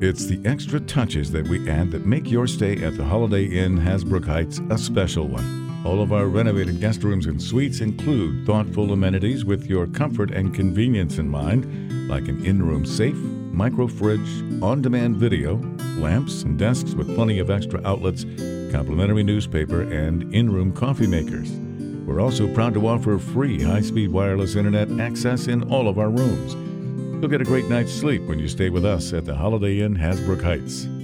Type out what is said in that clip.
It's the extra touches that we add that make your stay at the Holiday Inn Hasbrook Heights a special one. All of our renovated guest rooms and suites include thoughtful amenities with your comfort and convenience in mind, like an in-room safe, micro fridge, on-demand video, lamps and desks with plenty of extra outlets, complimentary newspaper, and in-room coffee makers. We're also proud to offer free high-speed wireless internet access in all of our rooms. You'll get a great night's sleep when you stay with us at the Holiday Inn Hasbrook Heights.